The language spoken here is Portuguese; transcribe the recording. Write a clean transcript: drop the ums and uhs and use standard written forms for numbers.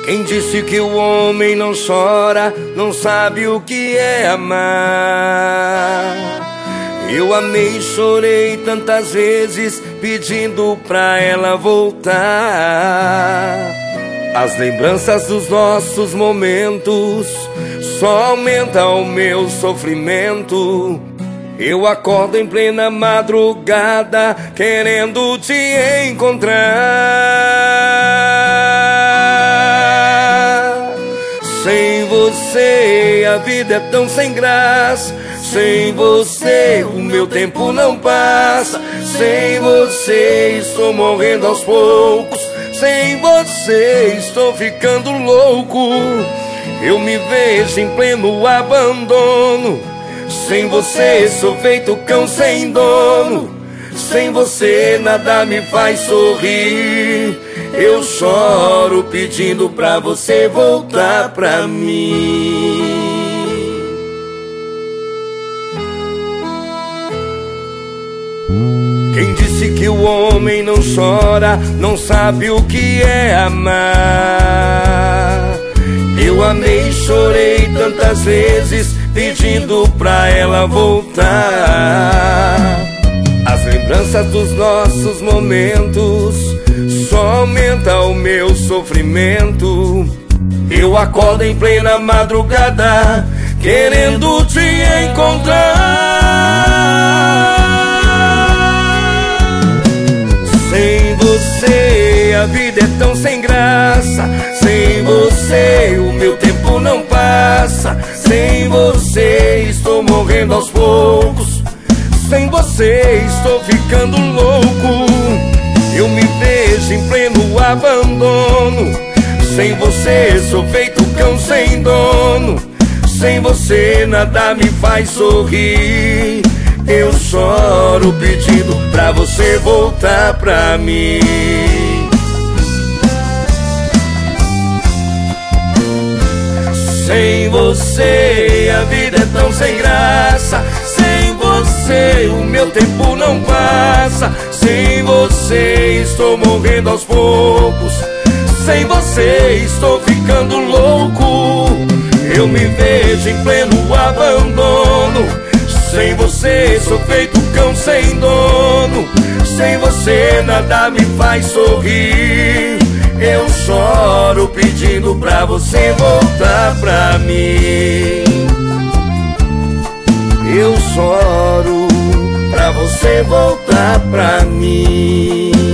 Quem disse que o homem não chora, não sabe o que é amar. Eu amei e chorei tantas vezes, pedindo pra ela voltar. As lembranças dos nossos momentos só aumentam o meu sofrimento. Eu acordo em plena madrugada, querendo te encontrar. Sem você a vida é tão sem graça. Sem você o meu tempo não passa. Sem você estou morrendo aos poucos. Sem você estou ficando louco. Eu me vejo em pleno abandono. Sem você sou feito cão sem dono. Sem você nada me faz sorrir. Eu choro pedindo pra você voltar pra mim. Quem disse que o homem não chora, não sabe o que é amar. Eu amei e chorei tantas vezes, pedindo pra ela voltar. As lembranças dos nossos momentos só aumentam o meu sofrimento. Eu acordo em plena madrugada, querendo te encontrar. Sem você a vida é tão sem graça. Sem você o meu tempo não passa. Sem você estou morrendo aos poucos. Sem você estou ficando louco. Eu me vejo em pleno abandono. Sem você sou feito cão sem dono. Sem você nada me faz sorrir. Eu choro pedindo pra você voltar pra mim. Sem você a vida é tão sem graça. Sem você o meu tempo não passa. Sem você estou morrendo aos poucos. Sem você estou ficando louco. Eu me vejo em pleno abandono. Sem você sou feito cão sem dono. Sem você nada me faz sorrir. Eu choro pedindo pra você voltar pra mim. Eu choro pra você voltar pra mim.